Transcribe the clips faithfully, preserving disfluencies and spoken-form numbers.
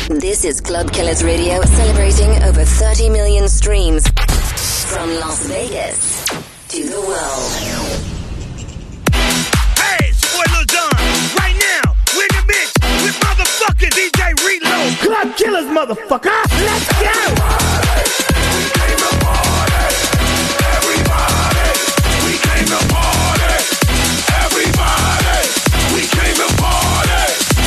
This is Club Killers Radio, celebrating over thirty million streams from Las Vegas to the world. Hey, it's your boy Lil Jon. Right now, we're in the mix with motherfucking D J Reload. Club Killers, motherfucker. Let's go. Everybody, we came to party. Everybody, we came to party.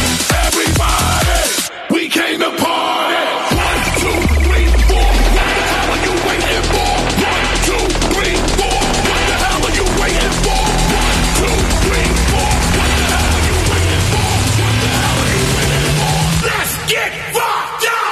Everybody, we came to party. One, two, three, four. What the hell are you waiting for? One, two, three, four. What the hell are you waiting for? One, two, three, four. What the hell are you waiting for? What the hell are you waiting for? Let's get fucked up!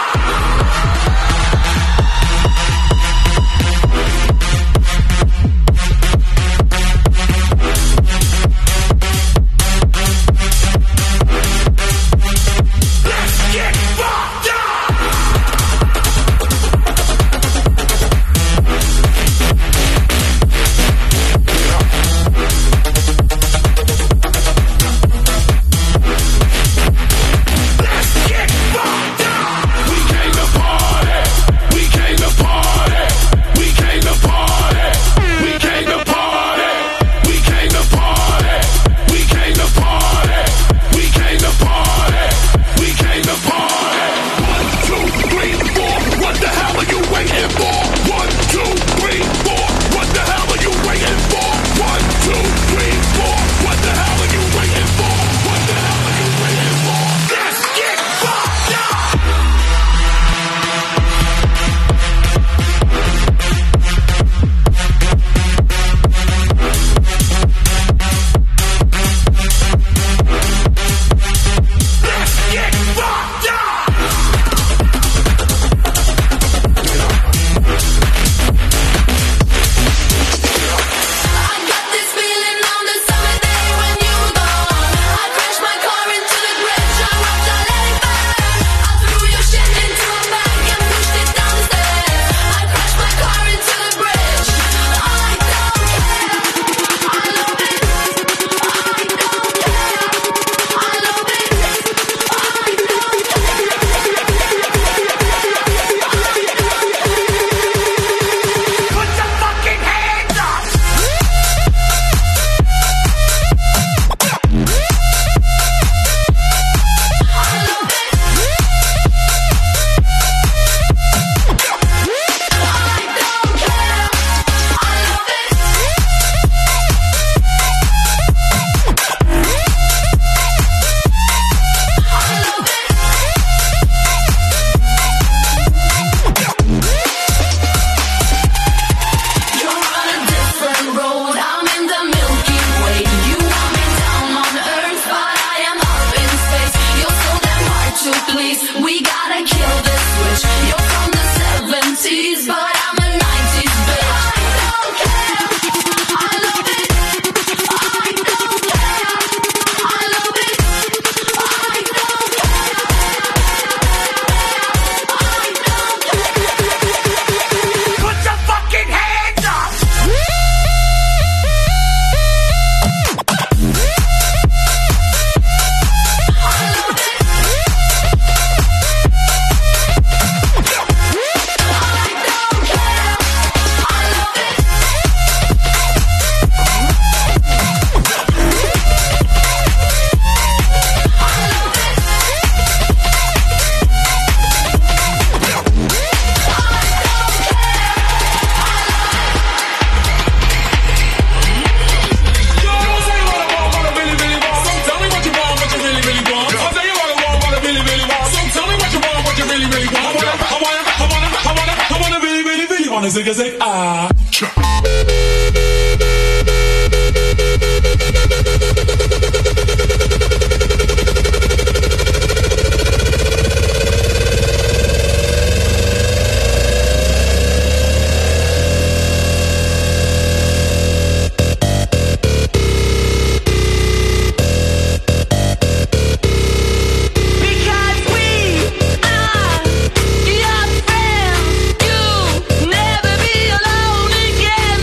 Never be alone again.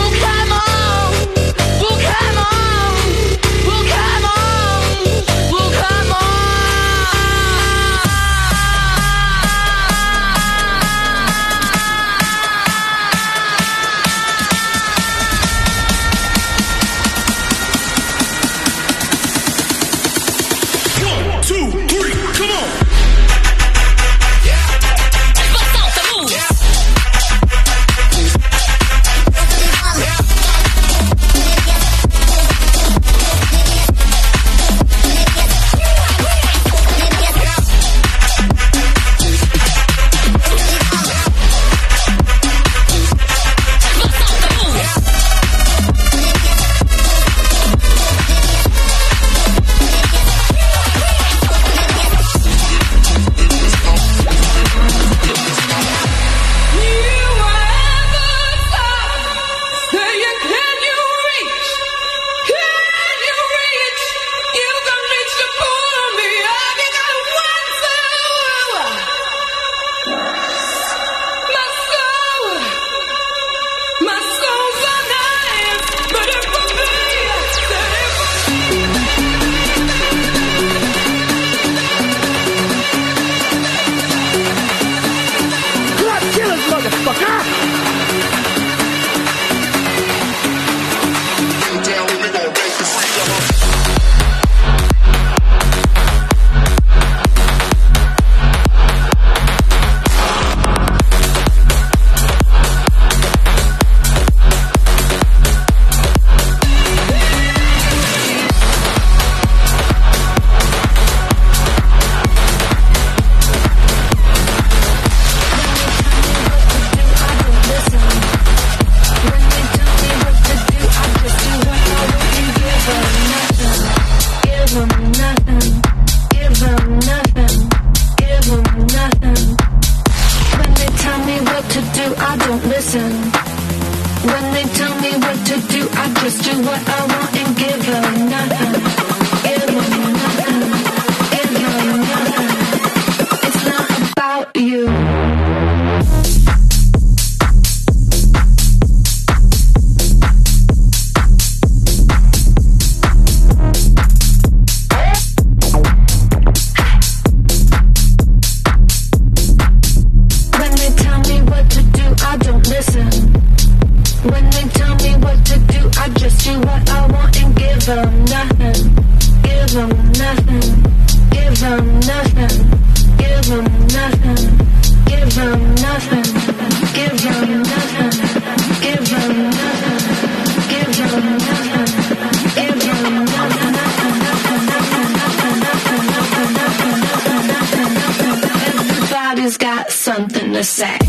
say.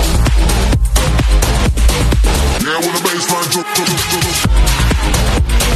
Yeah, when the bass line drop, drop, drop, drop.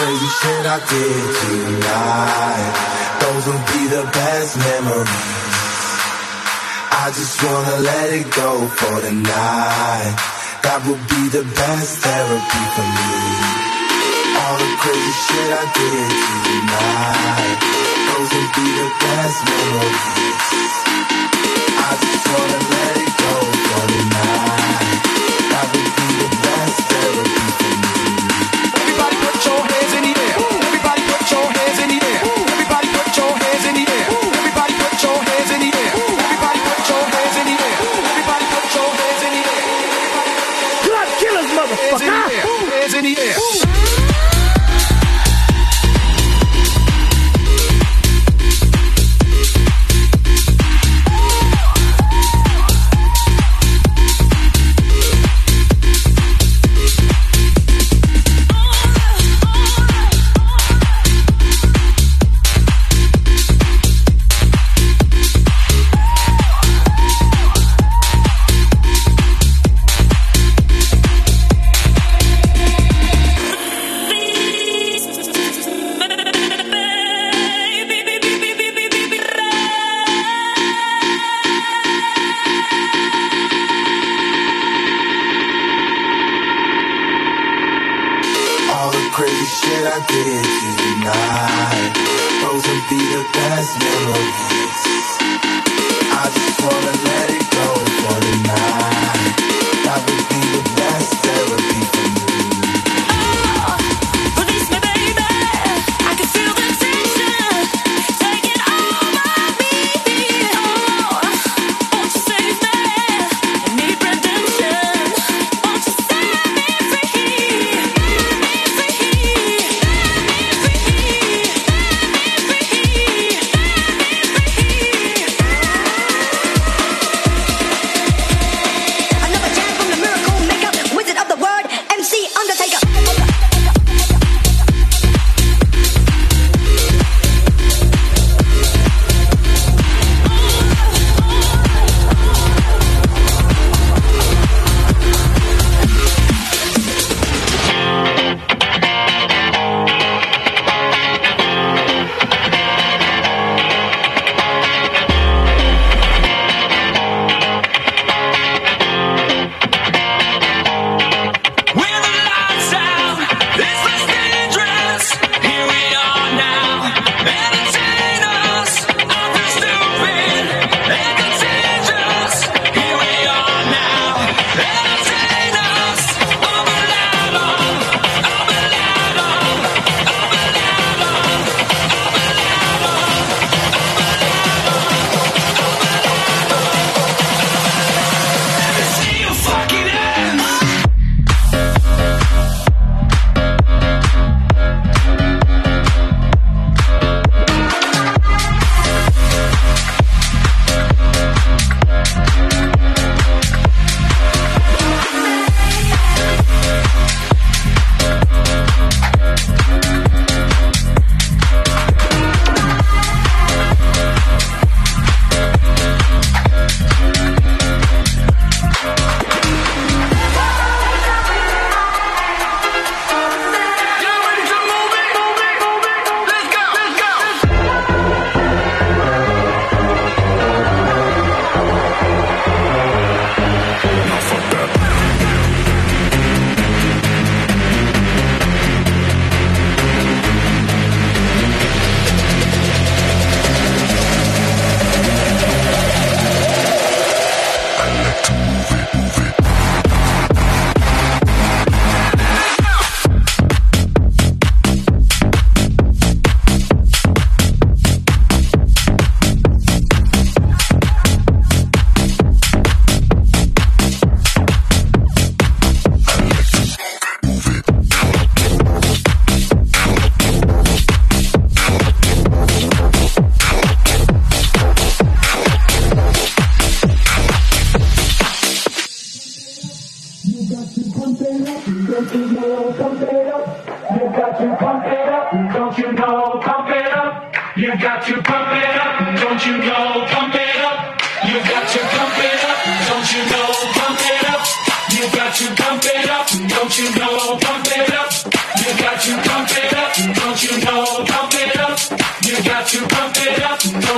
crazy shit I did tonight, those will be the best memories. I just wanna let it go for the night. That would be the best therapy for me. All the crazy shit I did tonight, those will be the best memories. I just wanna let it go for the night. That would be the best therapy for me. Everybody put your hands in the air. Everybody put your hands in the air. Everybody put your hands in the air. Everybody put your hands in the air. Everybody put your hands in the air. Everybody put your hands in the air. Blood killers, motherfucker! Hands in the air. You got to pump it up, don't you know? Pump it up. You got to pump it up, don't you know? Pump it up. You got to pump it up, don't you know? Pump it up. You got to pump it up,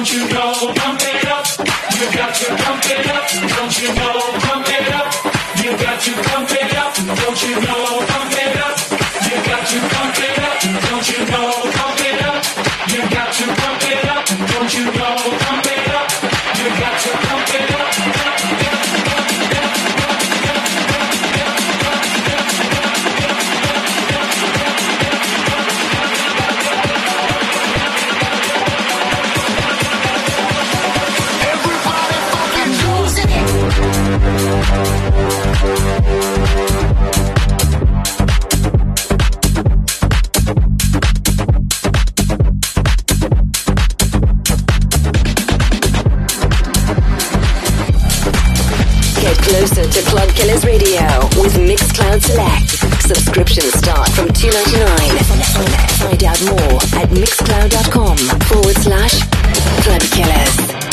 Don't you know, pump it up. You got to pump it up. Don't you know, pump it up. You got to pump it up. Don't you know, pump it up. You got to pump it up. Don't you know, pump it up. You got to pump it up. Don't you know, pump it up. You got to pump it up. Closer to Club Killers Radio with Mixcloud Select. Subscriptions start from two ninety-nine. Find out more at mixcloud.com forward slash Club Killers.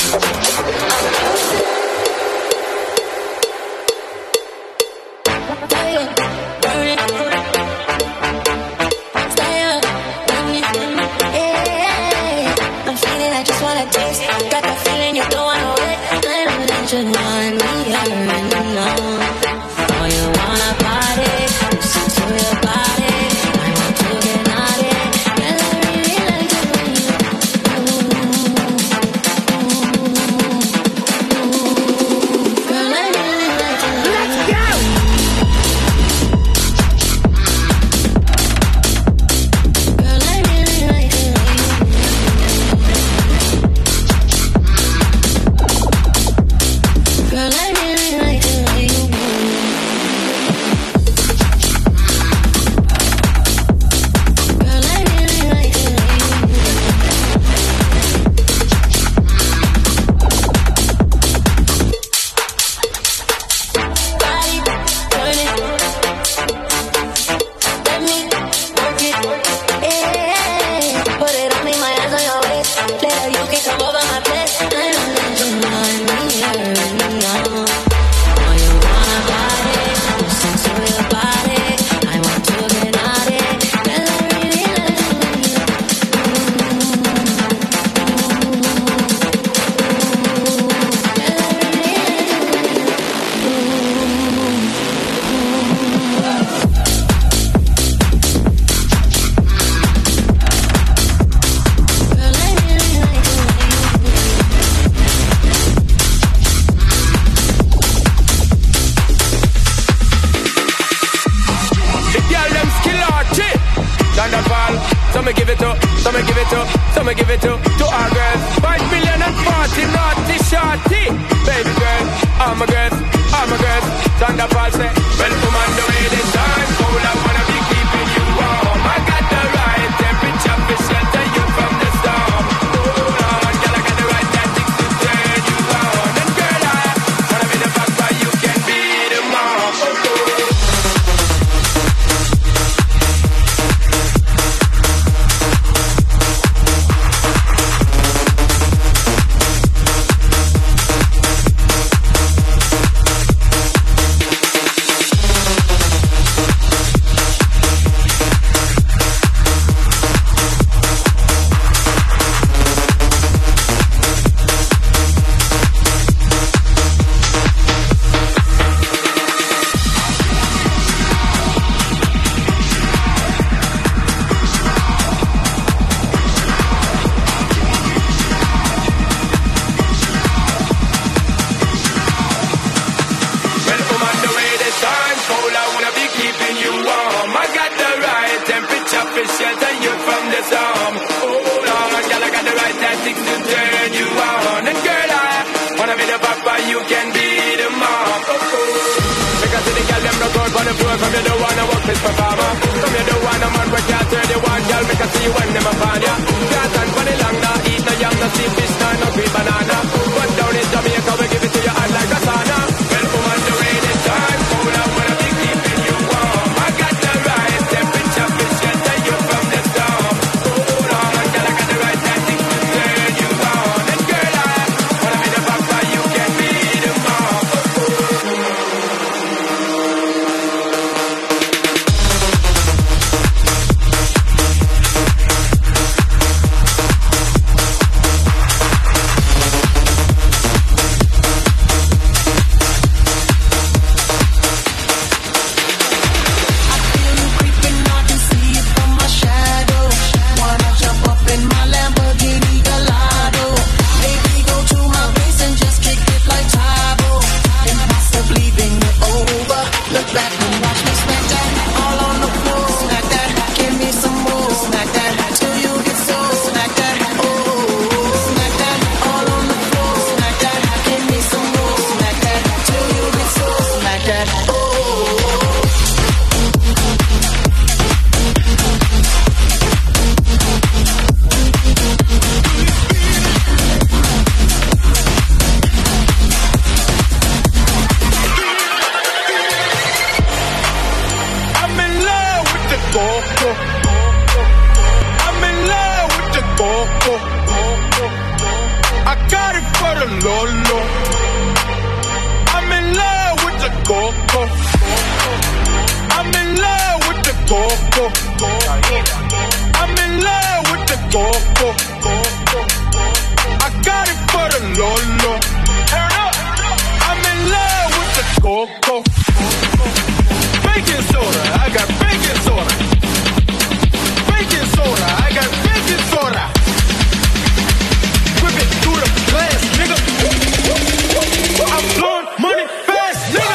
I got it for the Lolo. I'm in love with the Coco. I'm in love with the Coco. I'm in love with the Coco. I got it for the Lolo. I'm in love with the Coco. Baking soda, I got baking soda. Baking soda, I got baking soda. Whip it through the glass, nigga. I'm blowing money fast, nigga.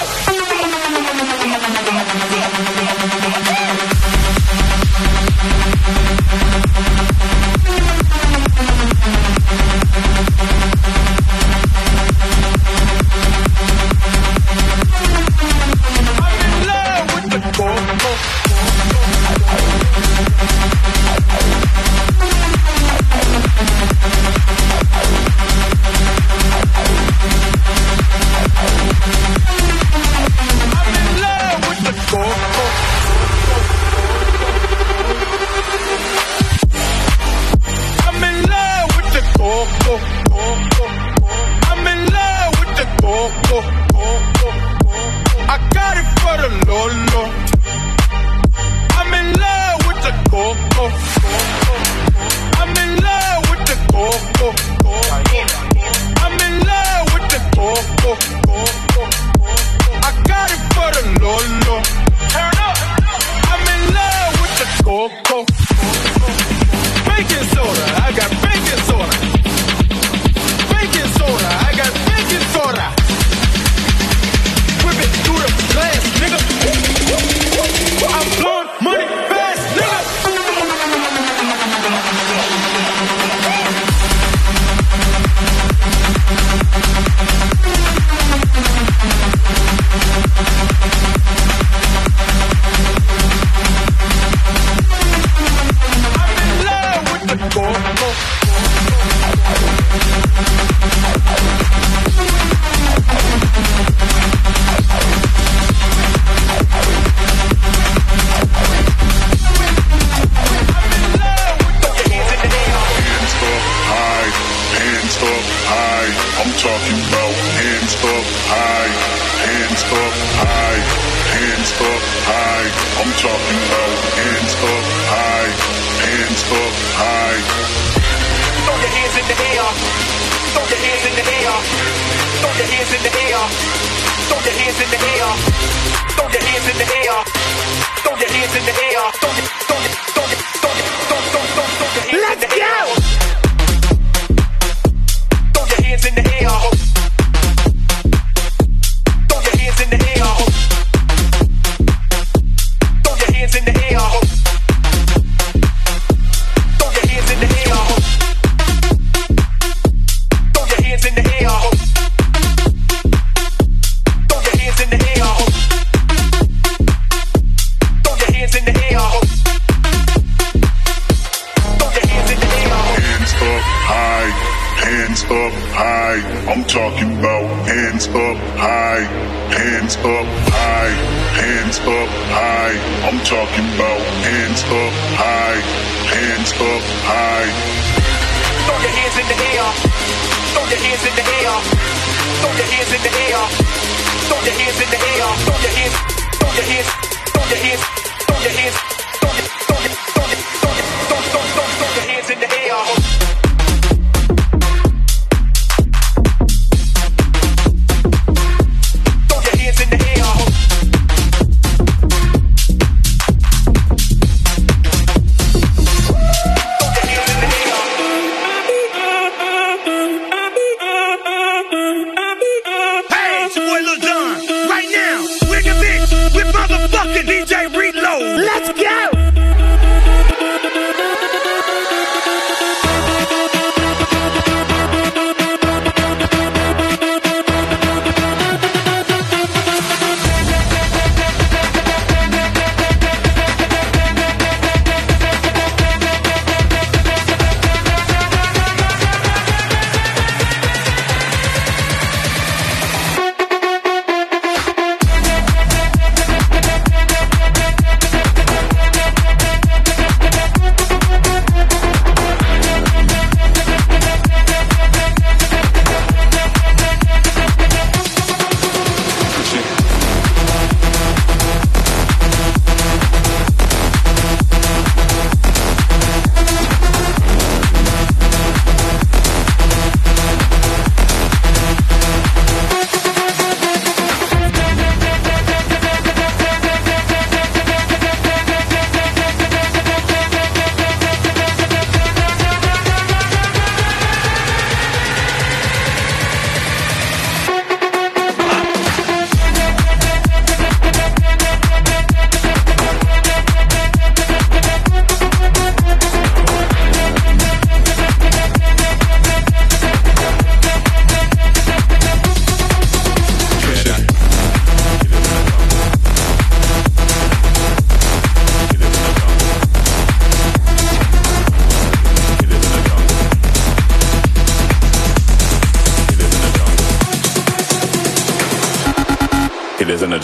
Let's go!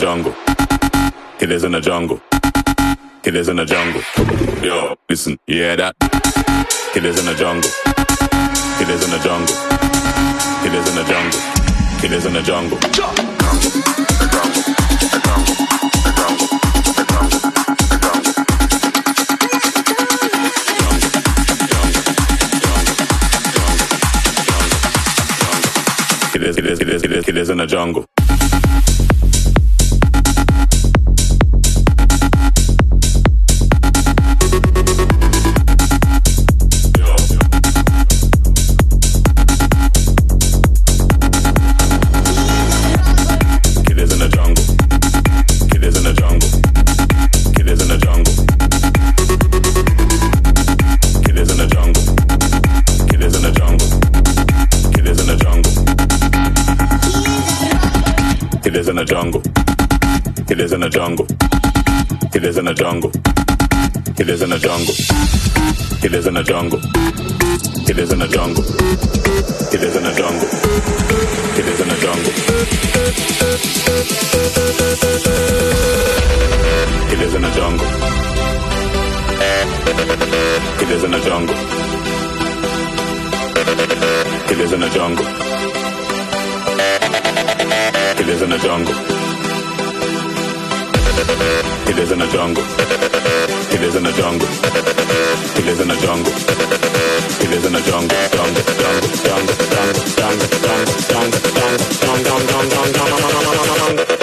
jungle. Killers in the jungle. Killers in the jungle. Yo, listen, you hear that? Killers in the jungle. Killers in the jungle. Killers in the jungle. Killers in the jungle. Killers, killers, killers, killers, killers in the jungle. Killers in the jungle. Killers in the jungle. Killers in the jungle. Killers in the jungle. Killers in the jungle. Killers in the jungle. Killers in the jungle. Killers in the jungle. Killers in the jungle. Killers in the jungle. Killers in the jungle. Killers in the jungle. Killers in the jungle. Killers in the jungle. Killers in the jungle. Killers in the jungle. Jungle, jungle, jungle, jungle, jungle, jungle, jungle, jungle, jungle, jungle, jungle, jungle.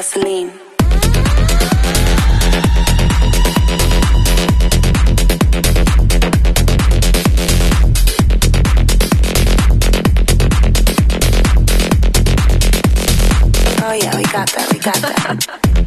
gasoline. Oh yeah, we got that, we got that.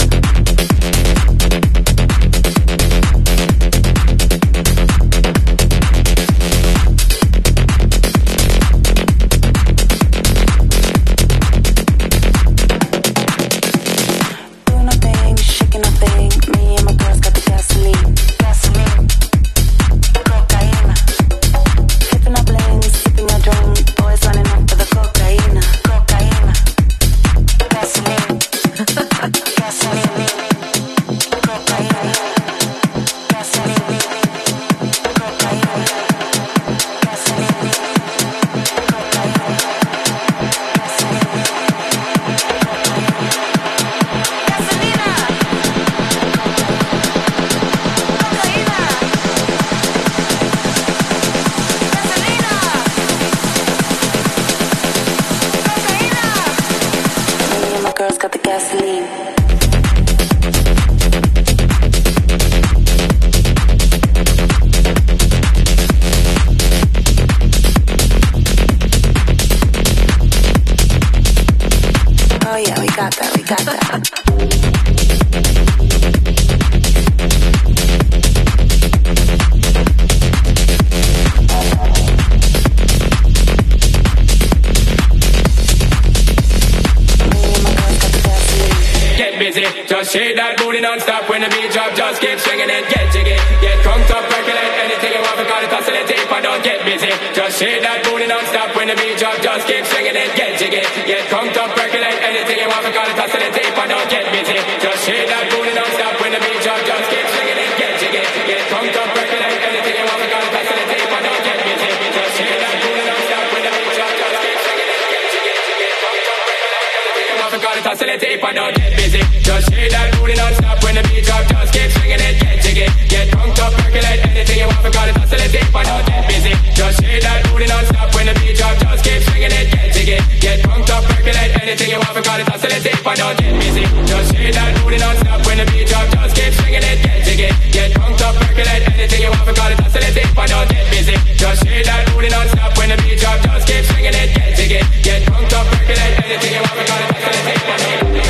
Shake that booty non-stop when the beat drop. Just keep swinging it, get jiggy. Get crunked up, percolate anything you want. Forgot it, oscillate, tape, and don't get busy. Just shake that booty non-stop when the beat drop. Just keep swinging it, get jiggy. Get crunked up, percolate anything you want. Forgot it, oscillate, tape, and don't get busy. Just shake that booty non-stop when the beat drop. Just keep swinging it, get jiggy. Get crunked up, percolate anything you want. Forgot it, oscillate, tape, and don't get busy. Just shake that booty non-stop when the beat drop. Just keep swinging it, get jiggy. Get crunked up, percolate anything you want. Forgot it, oscillate, tape, and don't get busy. Just shake that booty non-stop when the beat drop. Just keep swinging it, get jiggy. Get crunked up, percolate anything you want. Forgot it, oscillate, tape, and don't get busy. Just shake that booty non-stop when the beat drop. Just keep swinging it, get jiggy. Get crunked up, percolate anything you want. Forgot it, oscillate, tape, and don't get busy. Just shake that booty non-stop when the beat drop. Just keep swinging it, get jiggy. Get crunked up, percolate anything you want. Forgot it, oscillate, tape, and don't get busy. Just shake that booty non-stop when the beat drop. Just keep swinging it, get jiggy. Get crunked up, percolate anything you want. Forgot it, oscillate, tape, and don't get busy.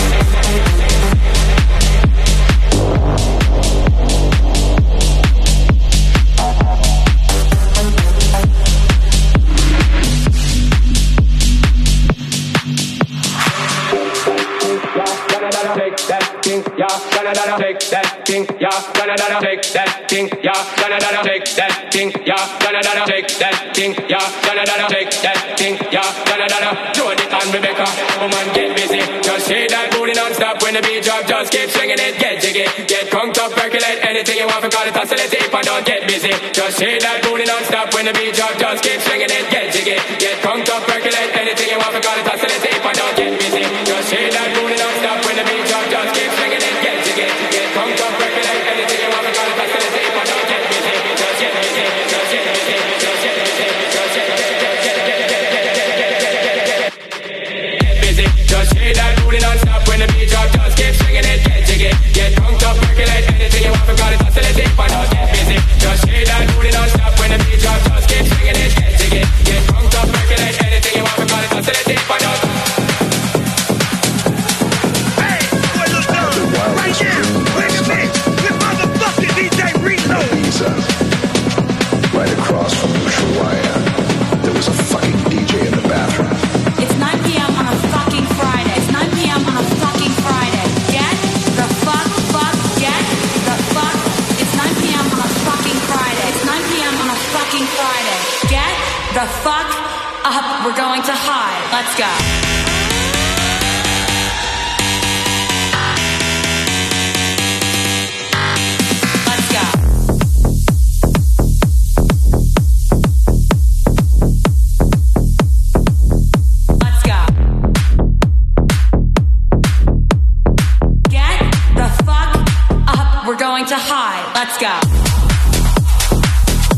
Yeah, gonna gonna take that thing. Yeah, gonna gonna take that thing. Yeah, gonna gonna take that thing. Yeah, gonna gonna take that thing. Yeah, gonna gonna take that thing. Yeah, gonna gonna Jody and Rebecca, woman get busy. Just shake that booty non-stop when the beat drop. Just keep swinging it, get jiggy. Get crunked up, percolate anything you want. Forgot it, oscillate, tape, and don't get busy. Just shake that booty non-stop when the beat drop. Just keep swinging it, get jiggy. Get crunked up, percolate anything you want. Forgot it, oscillate, tape, and don't get busy. Just shake that booty non-stop when the beat drop. Just keep swinging it. Get jiggy, get crunked up, percolate anything you want. Forgot it, oscillate, tape, and don't get busy. Just get busy, just get busy, just get busy, just get get get get get get get busy. Just shake that booty non-stop when the beat drop. Just keep swinging it, get jiggy, get crunked up, percolate anything you want. Forgot it, oscillate, tape, and don't get busy. Just shake that booty non-stop when the beat drop. Just keep swinging it, get jiggy, get crunked up, percolate anything you want. Forgot it, oscillate, tape, and don't. Right now, wait a minute, with motherfucking D J Reload. Ibiza, right across from Ushuaia, there was a fucking D J in the bathroom. It's nine p.m. on a fucking Friday. It's nine p.m. on a fucking Friday. Get the fuck, fuck, get the fuck. It's nine p.m. on a fucking Friday. It's nine p.m. on a fucking Friday. Get the fuck up. We're going to hide. Let's go. To hide. Let's go.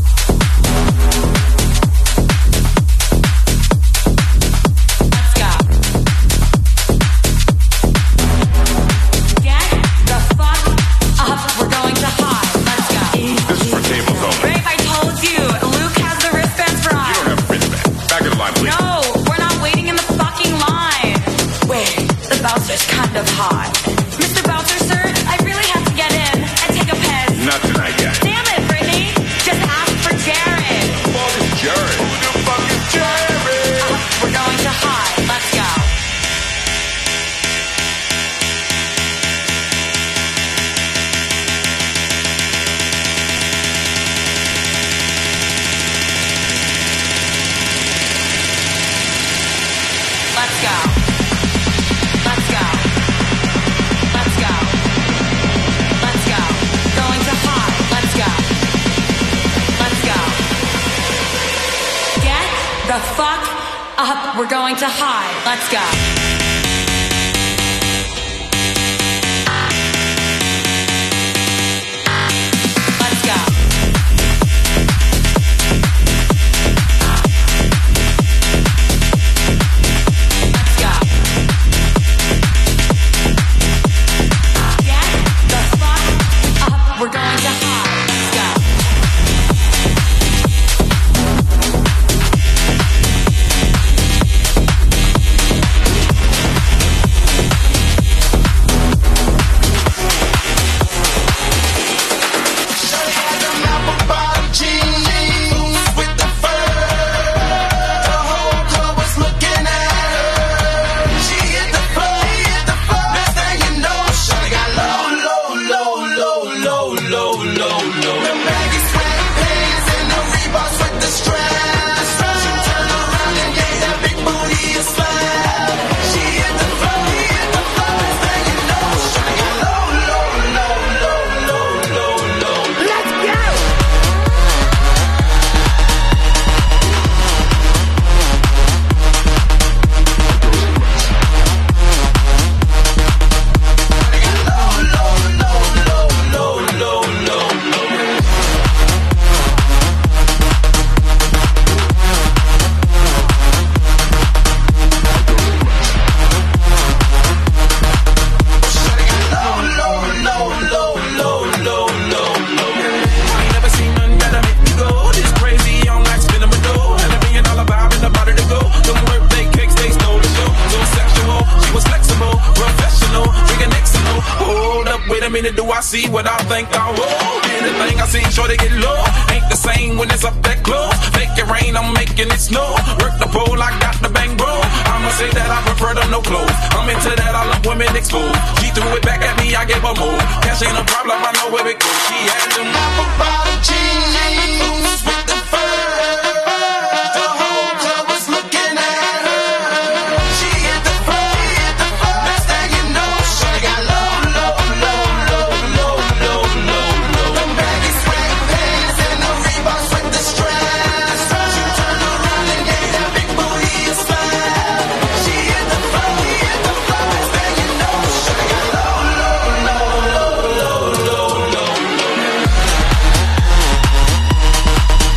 Let's go. line, please. No, we're not waiting in the fucking line. Wait, the bouncer's kind of hot. Mister Bouncer, sir, I really have to get in and take a piss. Not tonight, guys. Damn it, Brittany. Just ask for Jared. Who the fuck is Jared? Who the fuck is Jared? Uh, we're going to high. Let's go. Let's go. Let's go. Let's go. Let's go. Going to high. Let's go. Let's go. Get the fuck up. We're going to high. Let's go. Let's go. Let's go. Get the fuck up. We're going to high. Let's go. See what I think I will. Anything I see, sure to get low. Ain't the same when it's up that close. Make it rain, I'm making it snow. Work the pole, I got the bang bro. I'ma say that I prefer them no clothes. I'm into that, I love women exposed. She threw it back at me, I gave her more. Cash ain't a problem, I know where it goes. She had them apple bottom jeans with the fur. The whole club was looking at her. She hit the floor, hit the floor. Next thing you know, she got low, low, low, low, low, low, low, low. Them baggy sweatpants and the Reeboks with the straps. She turned around and gave that big booty a slap. She hit the floor, hit the floor. Next thing you know, she got low, low, low, low, low, low, low, low.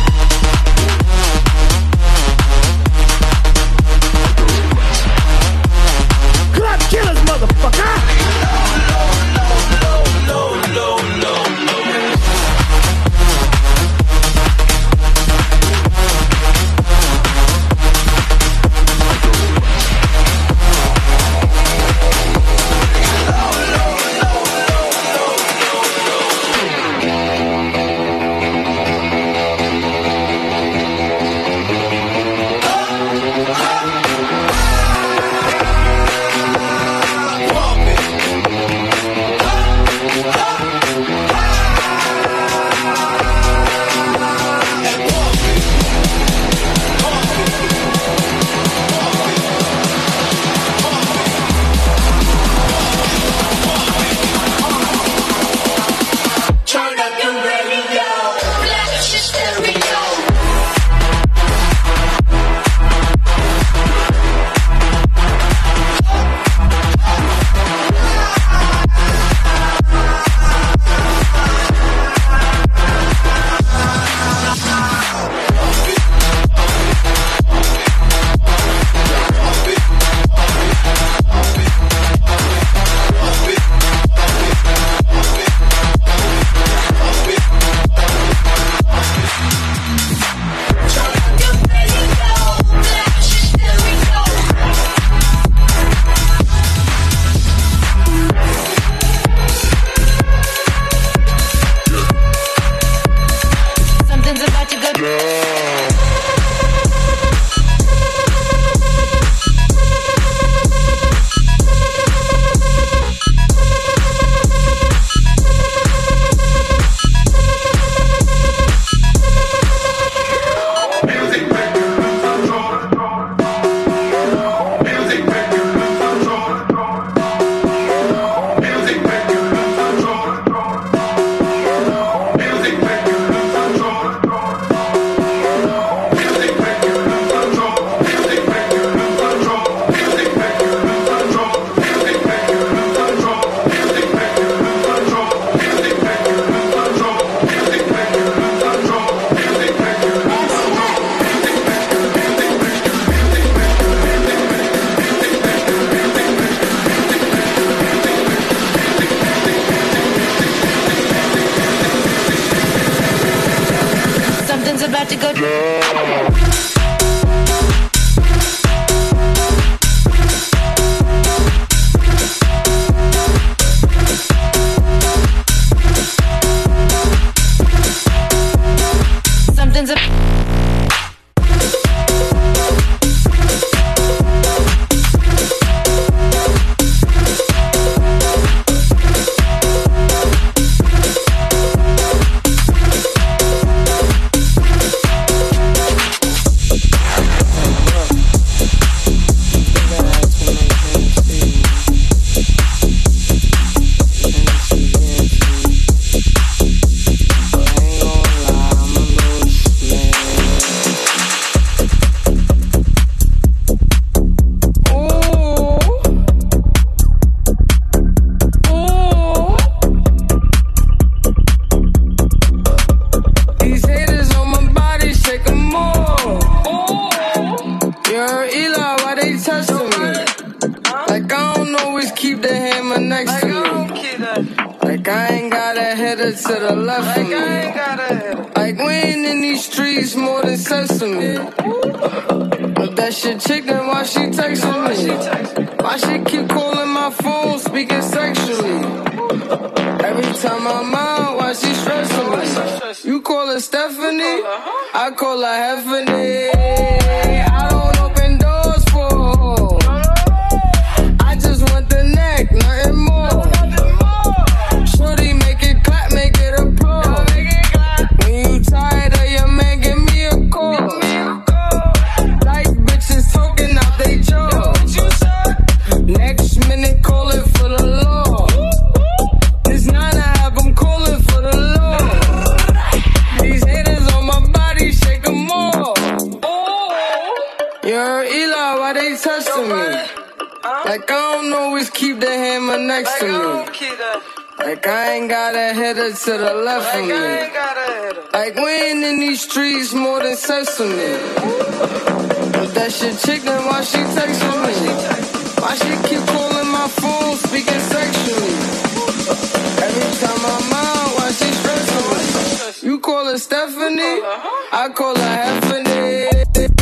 hit her to the left of me. Like I ain't gotta hit her. Like we ain't in these streets more than sesame. But that shit chicken, why she texting me? Why she keep calling my phone, speaking sexually? Every time I'm out, why she stressing me? You call her Stephanie, I call her Heffany. I don't open doors for her. I just want the neck, nothing more. Shorty, make it clap, make it applause. When you tired of your man, give me a call. Like bitches talking out they jaw. Next minute, calling for the law. This nine I have them calling for the law. These haters on my body, shake them all. You heard Eli, why they testing me? Like I don't always keep the hammer next to me. Like I ain't gotta hit her to the left of me. Like we ain't in these streets more than sesame. But that shit chicken, why she texting me? Why she keep calling my phone, speaking sexually? Every time I'm out, why she stressing me? You call her Stephanie, I call her Heffany.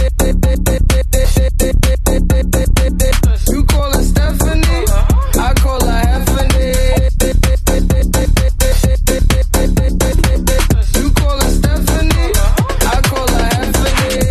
You call her Stephanie, I call her Heffany. You call her Stephanie, I call her Heffany.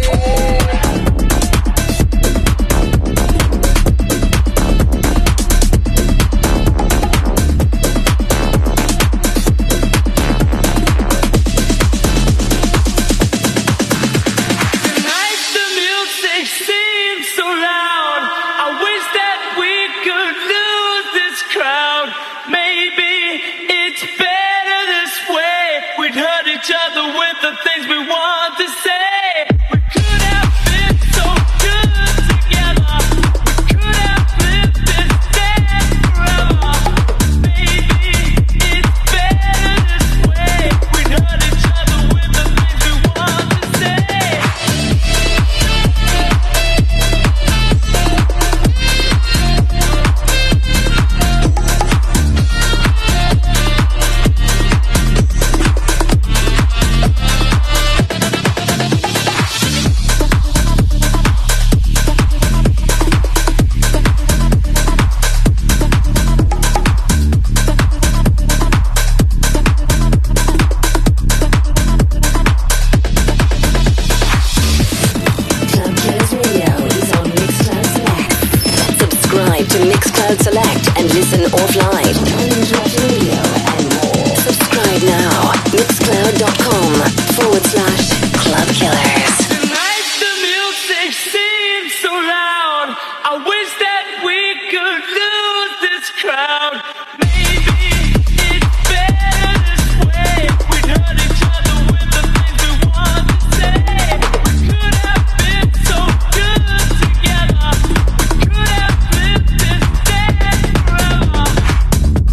Select and listen offline. Uninterrupted radio and more. Subscribe now. Mixcloud.com forward slash Club Killers. Tonight the music seems so loud. I wish that we could lose this crowd. Maybe it's better this way. We'd hurt each other with the things we want to say. We could have been so good together. We could have lived this day forever.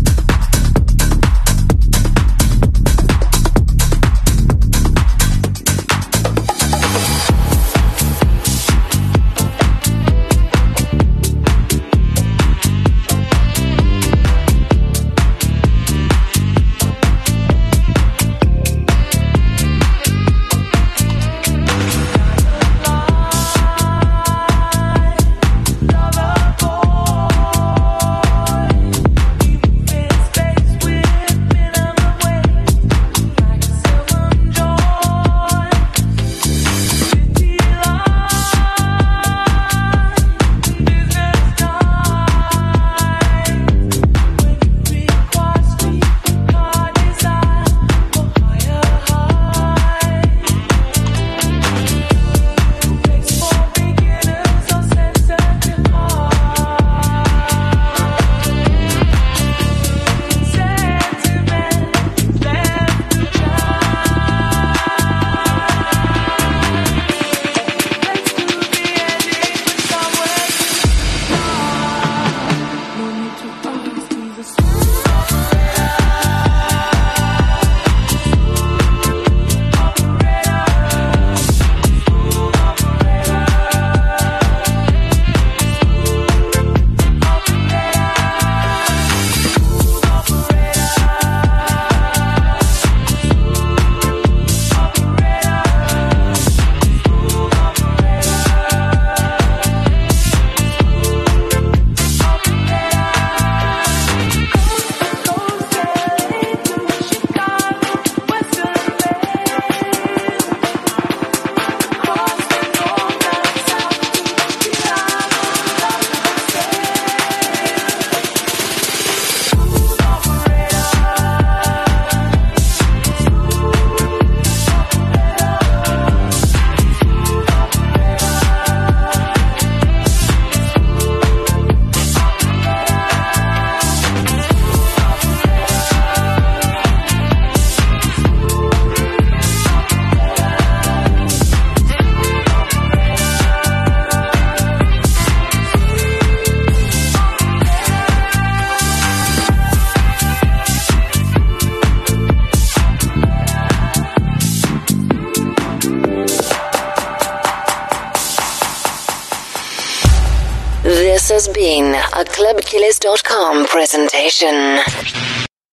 This has been a club killers dot com presentation.